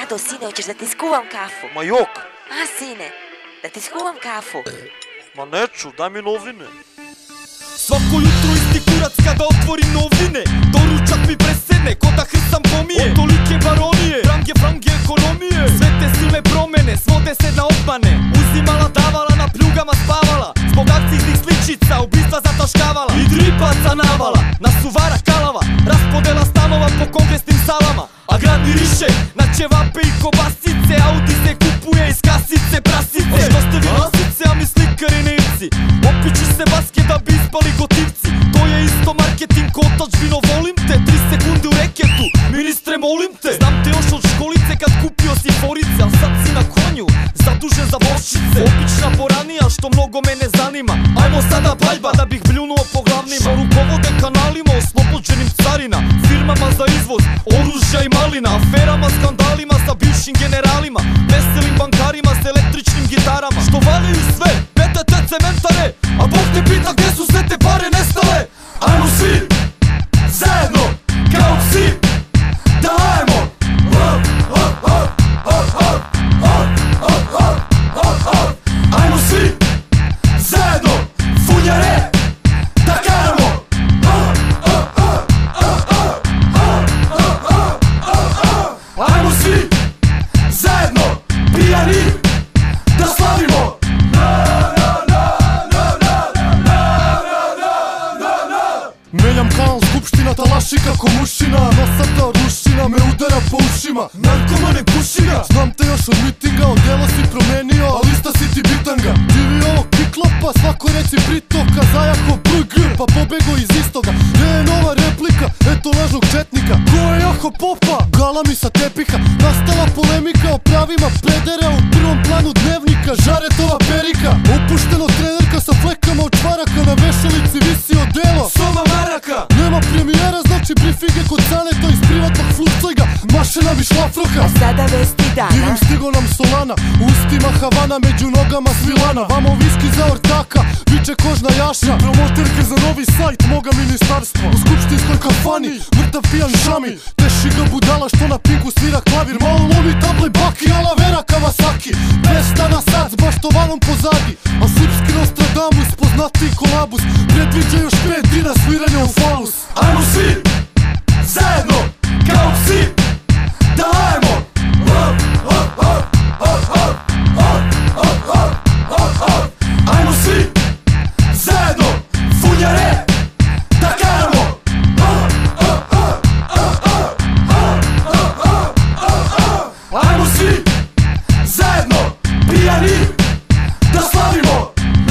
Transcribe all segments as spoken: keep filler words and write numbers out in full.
Vlado, sine, hoćeš da ti skuvam kafu? Ma jok! A, sine, da ti skuvam kafu? Ma neću, daj mi novine. Svako jutro isti kurac kada otvorim novine. Doručak mi presene, ko da hrsam pomije. Od tolike baronije, frange, frange ekonomije. Sve te silne promene, svode se na obmane. Uzimala, davala, na pljugama spavala. Zbog akcijnih sličica, ubistva zataškavala. I dripaca navala, nasuvara kalava. Raspodela stanova po kongresnim salama. A grad miriše na ćevape i kobasice. Audi se kupuje iz kasice, prasice. O što ste vi nosice, a mi slikari nevci. Opiću se baske da bi ispali gotivci. To je isto marketing, otačbino volim te. Tri sekunde u reketu, ministre molim te. Znam te još od školice kad kupio si forice. Al sad si na konju, zadužen za bočice. Obična boranija što mnogo mene zanima. Ajmo sada baljba da bih bljunuo po glavnima. Što rukovode kanalima oslobođenim carina. Firmama za izvoz, oružja i malina. Aferama, skandalima sa bivšim generalima. Veselim bankarima s električnim gitarama. Što valjaju sve, P T T cementare. A Bog te pita gdje su sve te pare nestale. Ajmo svi, zajedno, kao psi. Da ajmo. Ajmo svi, zajedno, funjare. Da karamo. Ajmo svi, zajedno, pijani. Da slavimo. Menjam kanal, skupština talaši kako mušina. Nosata rušina me udara po ušima. Narkomane pušina. Znam te još od mitinga, odjela si promenio, a lista si ti bitanga. Živi ovog kiklopa, svako reci pritoka. Zajako burger, pa pobego iz istoga. Gdje je nova replika, eto lažnog četnika. Ko je jako popa, galami sa tepiha. Nastala polemika o pravima pedera. U prvom planu dnevnika, žaretova perika. Opušteno trenerka sa flekama od čvaraka. Na vešalici visi odelo Soma maraka. Nema premijera, znači briefinge kod Saneta. Iz privatnog flugcojga, mašina mi šlafroka. A sada vesti dana. Divim stigo nam Solana, u ustima Havana, među nogama Svilana. Vamo viski za ortaka, viče kožna jaša. I promoterke za novi sajt moga ministarstva. U skupštinskoj kafani, mrtav pijan šami. Teši ga budala što na pinku svira klavir. Malo lomi table baki, ala vera Kawasaki. Prestana sad s baštovanom pozadi. A srpski Nostradamus, poznatiji kolabus. Predviđa još pet dina sviranja u falus. Ajmo svi, zajedno, kao psi. Da ajmo. Ajmo svi, zajedno, funjare. Da karamo. Ajmo svi, zajedno, pijani. Da slavimo.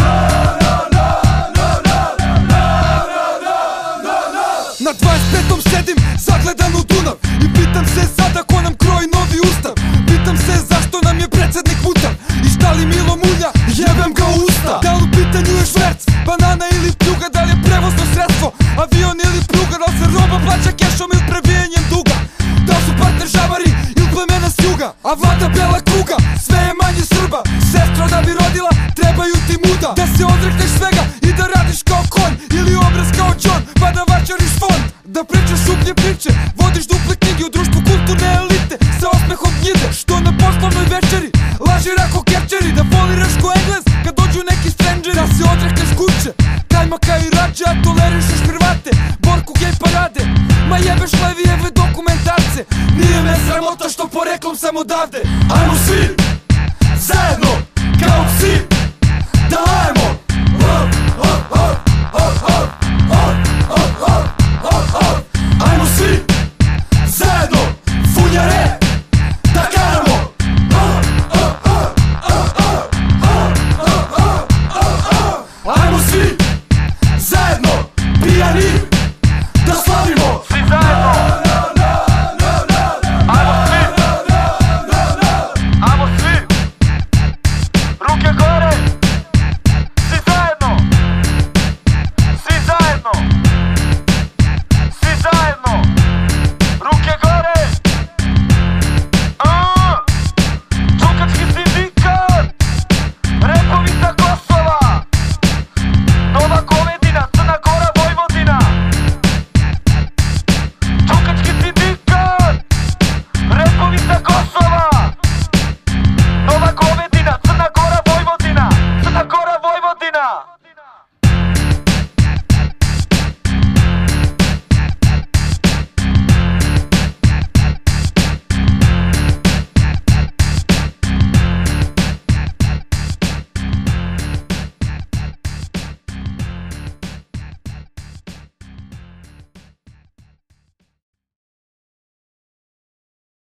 Na dvadeset petom sedim, zagledan u Dunav. I pitam se sada ko nam kroji novi ustav. Pitam se zašto nam je predsjednik mutav. I šta li Milo mulja, jebem ga u usta. Da li u pitanju je šverc, banana ili pljuga. Da li je prevozno sredstvo, avion ili pruga. Da li se roba plaća kešom ili prebijanjem duga. Da li su partner žavari ili plemena s juga. A vlada bela kuga, sve je manje Srba. Sestro da bi rodila, trebaju ti muda. Da se odrekneš svega i da radiš kao konj. Ili obraz kao John, pa da vačariš fond. Da pričaš šuplje priče, vodiš duple knjige. U društvu kulturne elite, sa osmehom gnjide. Što na poslovnoj večeri, laži rako kečeri. Da foliraš ko Englez, kad dođu neki strangeri. Da se odrekneš kuće, kajmaka i rađe. A tolerišeš Hrvate, Borku gej parade. Ma jebeš Levijeve dokumentarce. Nije me sramota što poreklom sam odavde. Ajmo svi, zajedno.